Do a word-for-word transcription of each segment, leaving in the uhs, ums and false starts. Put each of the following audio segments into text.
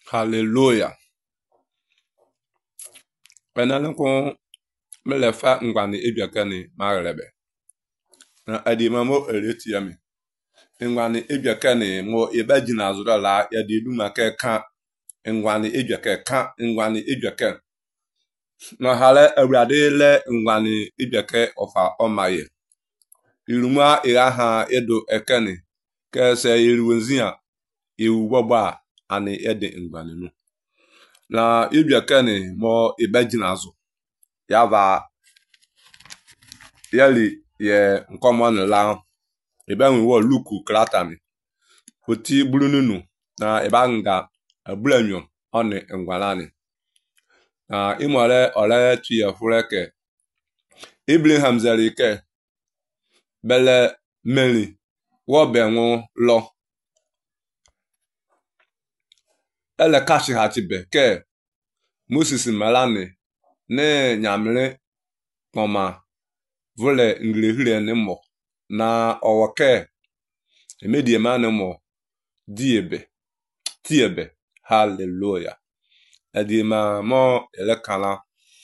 Hallelujah. Penalko melefa ngwani ebiakani marebe. Na adima mo eletiami. Ngwani ebiakani mo ibajina azura la ya didu make kan ngwani ebiake kan ngwani ebiake. Na hale awrade le ngwani ebiake ofa omaye. Iruma iraha edo ekeni ke se iruwenzia iwu baba ani ede ngwani nu. Na ebiakani mo ibajina azu yava yali ye nkomon la ebe nwo luku kratani oti bulununu na eba nga ablanyo oni ngwalani na imole ole tuye fureke Ibrahim zerike bele meli wo benwo lo ele kashi hatibe ke Moses malani ne nyamle koma vole nglehire ne mo na owoke emedie mane mo diebe tiebe. Hallelujah. Edima mo elekala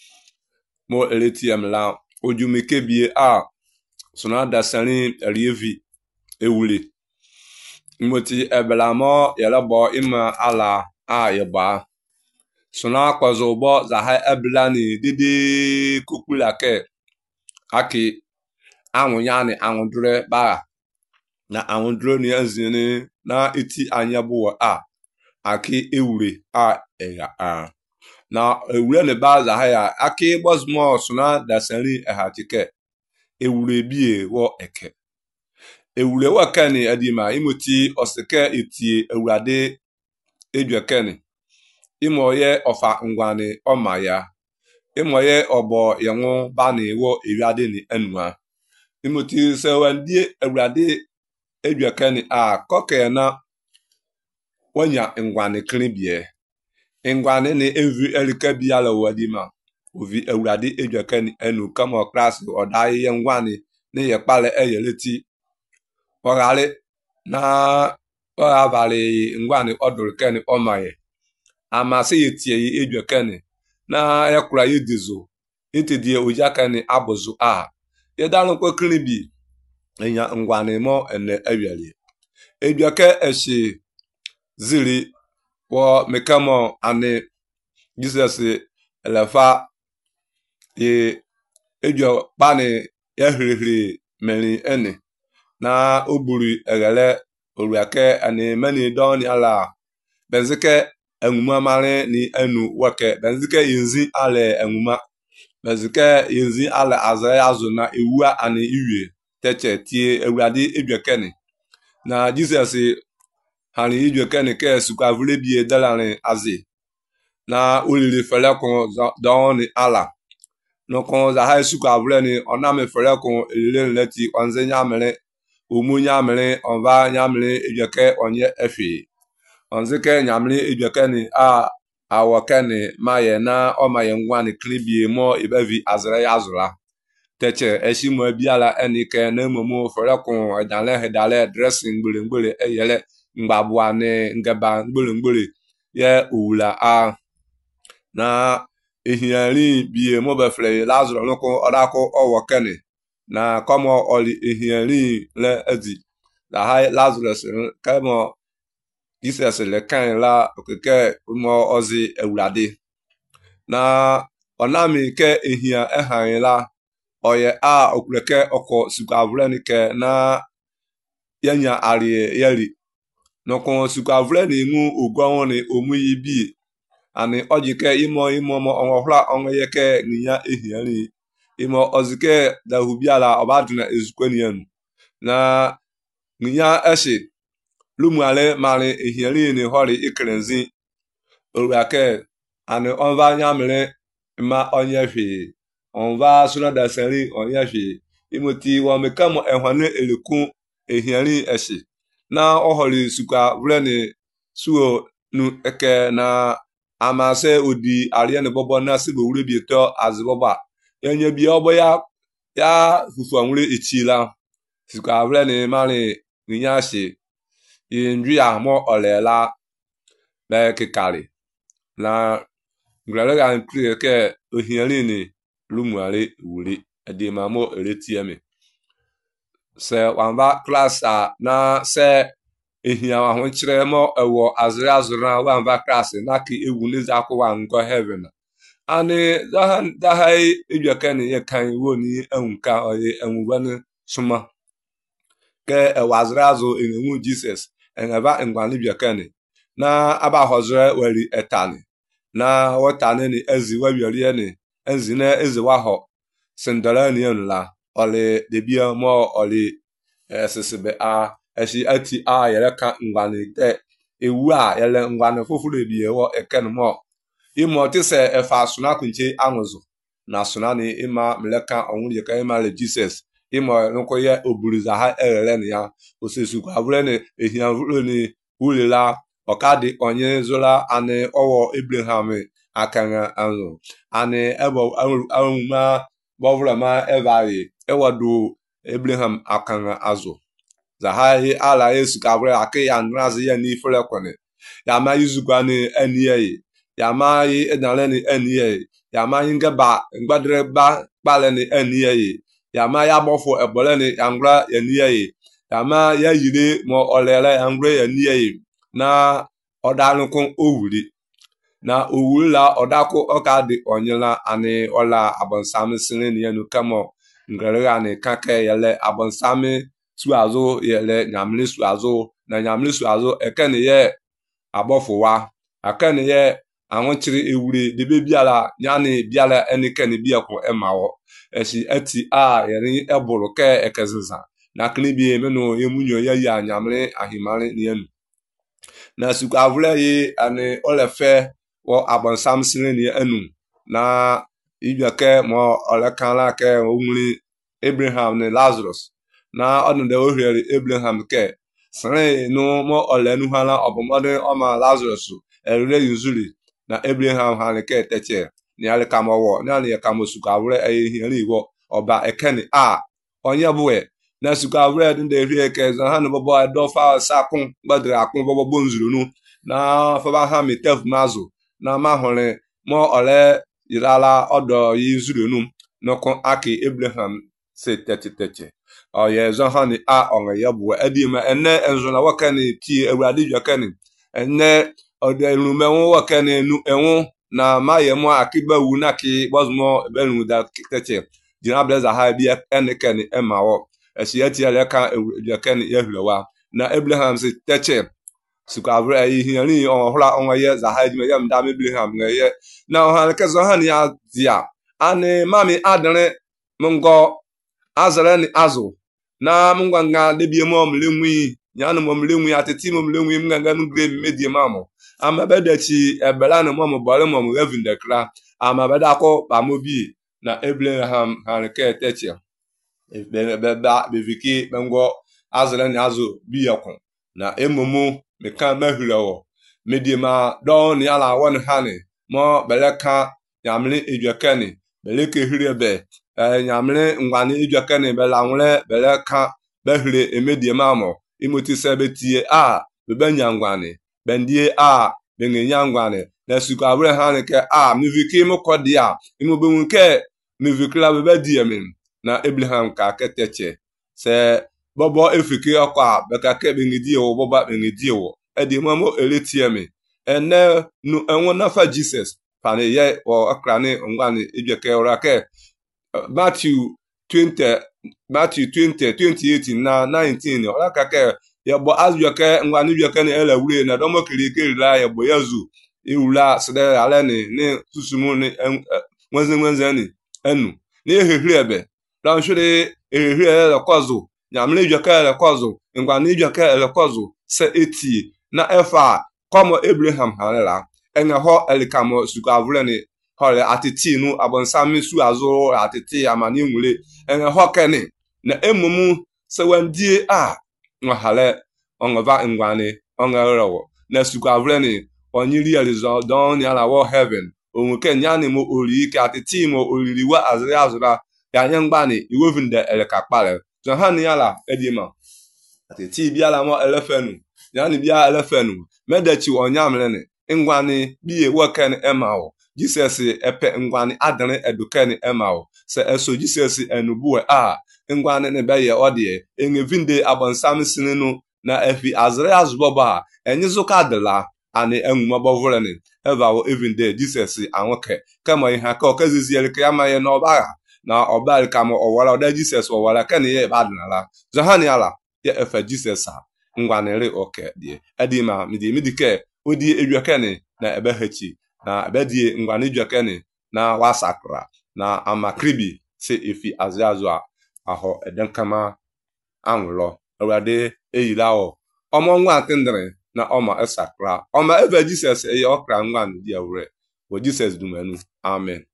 mo eletiam la ojumike bie a sona dasani elievi ewuli moti ebelamo yelabo ima ala a yeba sona kwazo bo za ha eblani didi kukula ke aki anwụ yani anwụ dure ba na anwụ dure ni azini na iti anya buwa a aki ewure a eya a na ewure ne ba za ha ya aki bozmo suna dasari ehatike ewure bie wo eke ewure wa kani adima imoti osike itie ewurade edwekeni imoye ofa ngwani omaya imoye obo yenwu bani wo ewurade ni enwa imoti sewandie ewurade edwekeni a koke na wanya ngwani klibie ngwani ni evi elike biala wadima ovi ewurade edwekeni enu kama class odai ye ngwani ni ye pale eyeleti orale na orabali ngwani odurkeni omaye amasi yetie edwekeni na yakura yidizo itidie ojakani abuzu a yedanu ko klibi enya ngwani mo ene ewiali edweke eshi zili wo mekamo ane Jesus elefa ye edwo bani yehirihiri meni ene na oburi egele oruake ani meni doni ala benzike enwuma mare ni enu wake benzike yinzi ale enwuma benzike yinzi ale azaya azu na ewua ani iwie teche tie ewurade edwekeni na Jesus hani edwekeni ke sukwa vule bie dalani azi na olile fele kon doni ala no kon za ha sukwa vule ni oname fele kon elile leti onze nyamere omu nyamere onva nyamere edweke onye efi onzike nyamere edwekeni a awokeni maye na o maye ngwani klibie mo ibevi azre yazula teche eshimo biala enike na momo fere kon edale hedale dressing gbele gbele eyele ngbabuane ngeba gbele gbele ye ula a na ehiari bie mo be fle lazaro nko odako owokeni na komo oli ehiari le edi la ha lazarus kemo Jesus le kan la okeke mo ozi ewurade na onami ke ehia ehan la oye a okuleke oko sukavule ni ke na yanya ari yari no kon sukavule ni mu ogbon ni omuyi bi ani ojike imo imo mo onhla onyeke niya ehiari imo ozike da hubiala obaduna ezukwani anu na niya eshi lumuale mari ehiari ni hori ikrenzi oruake ani onva nyamere ma onyefi onva suna da seri onyefi imoti wo mekamo ehwane eliku ehiari eshi na ohori suka vreni suo nu eke na amase odi ariene bobo na sibo wure bieto aziboba yenye bi obo ya ya fufu anwure ichila suka vreni mari ninyashi yinju ya mo olela be kikali na ngrele ga nkri ke ohiani ni lumuare wuri edi mamo eretiemi se wamba class a na se ehia ahụ chire mo ewo azri azura wamba class na ki ewu niza akwa ngo heaven ani dahan dahai ejekeni ye kan woni enka oyi enwani suma ke ewazri azu enwu Jesus enaba ngwani biekeni na aba hozre weri etani na wotani ni ezi webiri ni ezi na ezi waho sindara ni enla ole debia mo ole esisibe a eshi ati a yele kan ngwani te ewu a yele ngwani fofuru ebie wo eken mo imo ti se efa suna kunche anwuzu na suna ni ima mleka onwu ye kan ima le Jesus imo nko ye oburiza ha erere ni ya osesu kwa vure ni ehia vure ni ulila okadi onye zola ani owo Abraham akanga anu ani ebo amuma bovra ma evari ewadu Abraham akanga azu zahai ala yesu kavre akiya nrazi ya ni fule kone ya ma yuzugwa ni eniye ya ma yi edale ni eniye ya ma ngeba ngbadre ba pale ni eniye ya ma ya bofo ebole ni angra eniye ya ma ya yire mo olele angra eniye na odanukun owuri na owuri la odako okadi onyela ani ola abonsami sini ni enu kamo ngere ani kake yele abonsami su azo yele nyamli su azo na nyamli su azo ekene ye abofuwa akene ye anwonchiri ewuri de bebiala nyani biala enikene biako emawo esi eti a yeri eburu ke ekeziza na klibi emenu yemunyo ye ya nyamli ahimari ni enu na suka vule yi ani olefe wo abonsam sini ni enu na ibeke mo olekala ke onwuri Abraham ni Lazarus na onde ohieri Abraham ke sare no mo olenu hala obomode oma Lazarus erure yuzuri na Abraham hala ke teche ni ale kamowo na ni kamo suka vule ehieri wo oba ekeni a onye buwe na suka vule de rie ke zan han bobo do fa sakun gbadra akun bobo bonzuru nu na faba ha mi tef mazu na ma hore mo ole irala odo yizuru nu nokon aki Abraham se teche teche oye zan han a onye yabu edi ma enne enzo na wakani ti ewradi yakani enne ode rume won wakani nu enwo na maye mo akiba wu na ki bozmo belu da teche dina blaza ha bi enekeni emawo esiyati ale kan yakani yehlewa na Abraham se teche sukavre ayi hiani on hula on ye za ha me yam da Abraham ngeye na on ha ke zo han ya dia ani mami adre mungo azare ni azu na mungwanga debie mo mlenwi nyanu mo mlenwi ateti mo mlenwi mnganga nu gre medie mamo amabedachi ebela no mo bole mo revin de kra amabeda ko ba mobi na Abraham han ke teche be be ba be viki bengo azare ni azu bi yakon na emumu meka mahulawo medima don ni ala won hane mo beleka nyamle ejwekani beleke hirebe nyamle ngwani ejwekani belanwle beleka behire emedima mo imoti sebetie a bebenya ngwani bendie a bengenya ngwani na suka abre hane ke a miviki mo kodia imobunke mivikla bebedie min na Abraham ka keteche se bobo efiki okwa beka ke bengidi wo boba bengidi wo edi mamo eletiemi ene nu enwo na fa Jesus pane ye o akrane ngwani ejeke ora ke Matthew twenty Matthew twenty twenty-eight na nineteen ora ka ke ye bo azyoke ngwani ejeke ne ele wure na domo kirikiri la ye bo yazu iwula sede ale ni ni susumu ni nwenze nwenze ni enu ni ehehirebe dan shode ehehire kwazo nyamle ejeke le kwazo ngwani ejeke le kwazo se eti na efa komo Abraham halela ene ho elikamo suka avuleni hole atiti nu abonsami su azo atiti amani nwule ene ho keni na emumu se wandie a nhale onva ngwane ongarewo na suka avuleni onyiri alizo don ya la wo heaven onwuke nyani mo ori ke atiti mo oriri wa azri azura ya nyangbani iwovinde eleka pale so hani yala edima atiti biala mo elefenu yani bia elefenu medachi onyamlene ngwani biye woken emao Jesus epe ngwani adere eduken emao se eso Jesus enubuwe a ngwani ne beye odie engevinde abansam sininu na efi azre azboba enyizuka adela ani enwumabovureni evawo evinde Jesus anwoke kama ihe aka okeziziele ka amaye na ọbagha na ọbal kama ọwara ọda Jesus ọwara ken ye badnala zohani ala ye efe Jesus a ngwanere oke die edima midi midike odi ejuakeni na ebehechi na ebedie ngwani juakeni na wasakra na amakribi se efi aziazu a aho edenkama anwụlọ ewade eyilawo ọmọ nwa atindere na ọma esakra ọma eve Jesus eye ọkra ngwan di awure wo Jesus dumenu amen.